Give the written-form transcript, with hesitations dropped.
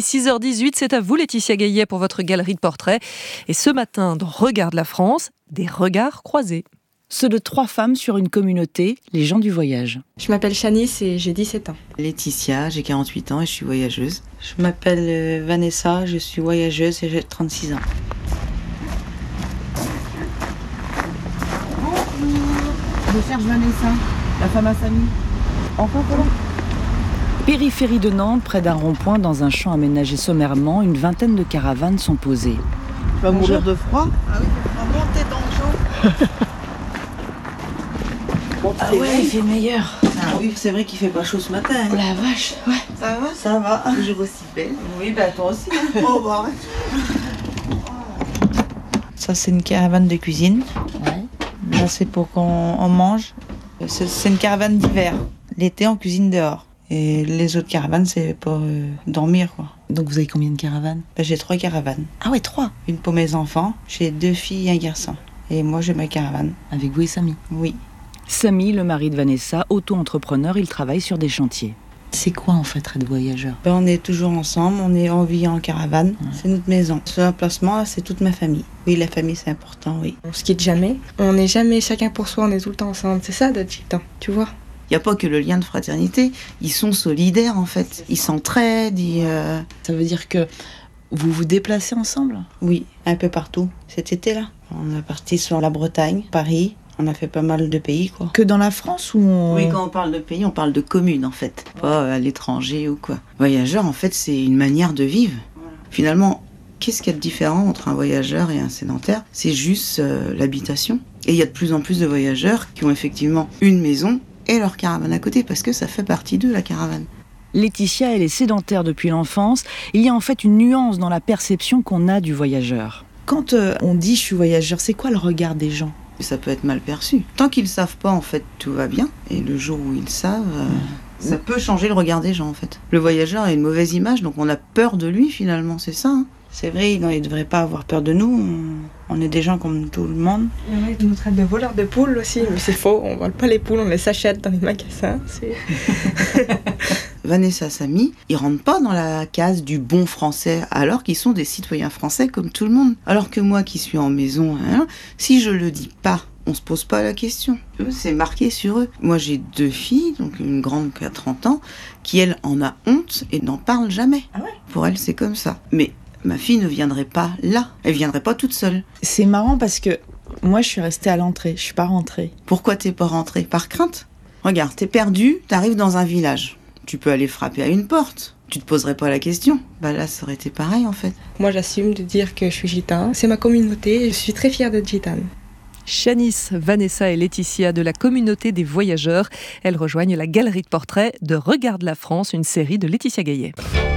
6h18, c'est à vous Laetitia Gaillet pour votre galerie de portraits. Et ce matin, dans Regarde la France, des regards croisés. Ceux de 3 femmes sur une communauté, les gens du voyage. Je m'appelle Shanice et j'ai 17 ans. Laetitia, j'ai 48 ans et je suis voyageuse. Je m'appelle Vanessa, je suis voyageuse et j'ai 36 ans. Je cherche Vanessa, la femme à Samy. Enfin, voilà. Périphérie de Nantes, près d'un rond-point, dans un champ aménagé sommairement, une vingtaine de caravanes sont posées. Tu vas mourir de froid? Ah oui, on va monter dans le champ. Ah ouais, il fait meilleur. Ah oui, c'est vrai qu'il fait pas chaud ce matin. Oh la vache, ouais. Ça va? Ça va. Toujours aussi belle. Oui, bah toi aussi. Oh, bah arrête. Ça, c'est une caravane de cuisine. Ouais. Là, c'est pour qu'on mange. C'est une caravane d'hiver. L'été, on cuisine dehors. Et les autres caravanes, c'est pour dormir, quoi. Donc vous avez combien de caravanes? Bah, j'ai 3 caravanes. Ah ouais, 3. Une pour mes enfants. J'ai 2 filles et un garçon. Et moi, j'ai ma caravane. Avec vous et Samy? Oui. Samy, le mari de Vanessa, auto-entrepreneur, il travaille sur des chantiers. C'est quoi en fait être voyageur? Ben, on est toujours ensemble, on vit en caravane, c'est notre maison. Ce emplacement là, c'est toute ma famille. Oui, la famille c'est important, oui. On se quitte jamais. On n'est jamais chacun pour soi, on est tout le temps ensemble. C'est ça d'être gitan, tu vois. Il n'y a pas que le lien de fraternité, ils sont solidaires en fait. Ils s'entraident, Ça veut dire que vous vous déplacez ensemble? Oui, un peu partout. Cet été-là, on est parti sur la Bretagne, Paris. On a fait pas mal de pays, quoi. Que dans la France ou Oui, quand on parle de pays, on parle de communes, en fait. Pas à l'étranger ou quoi. Voyageur, en fait, c'est une manière de vivre. Finalement, qu'est-ce qu'il y a de différent entre un voyageur et un sédentaire? C'est juste l'habitation. Et il y a de plus en plus de voyageurs qui ont effectivement une maison et leur caravane à côté, parce que ça fait partie d'eux, la caravane. Laetitia, elle est sédentaire depuis l'enfance. Il y a en fait une nuance dans la perception qu'on a du voyageur. Quand on dit « je suis voyageur », c'est quoi le regard des gens? Ça peut être mal perçu. Tant qu'ils ne savent pas, en fait, tout va bien. Et le jour où ils savent, ça peut changer le regard des gens, en fait. Le voyageur a une mauvaise image, donc on a peur de lui, finalement, c'est ça. Hein. C'est vrai, il ne devrait pas avoir peur de nous. On est des gens comme tout le monde. Ils nous traitent de voleurs de poules aussi, mais c'est faux. On ne vole pas les poules, on les achète dans les magasins. Vanessa, Samy, ils rentrent pas dans la case du bon français, alors qu'ils sont des citoyens français comme tout le monde. Alors que moi qui suis en maison, si je le dis pas, on se pose pas la question. C'est marqué sur eux. Moi j'ai 2 filles, donc une grande qui a 30 ans, qui elle en a honte et n'en parle jamais. Ah ouais? Pour elle c'est comme ça. Mais ma fille ne viendrait pas là, elle viendrait pas toute seule. C'est marrant parce que moi je suis restée à l'entrée, je suis pas rentrée. Pourquoi t'es pas rentrée? Par crainte? Regarde, t'es perdu, t'arrives dans un village. Tu peux aller frapper à une porte. Tu te poserais pas la question. Bah là, ça aurait été pareil en fait. Moi, j'assume de dire que je suis gitane. C'est ma communauté et je suis très fière d'être gitane. Shanice, Vanessa et Laetitia de la communauté des voyageurs. Elles rejoignent la galerie de portraits de Regarde la France, une série de Laetitia Gaillet.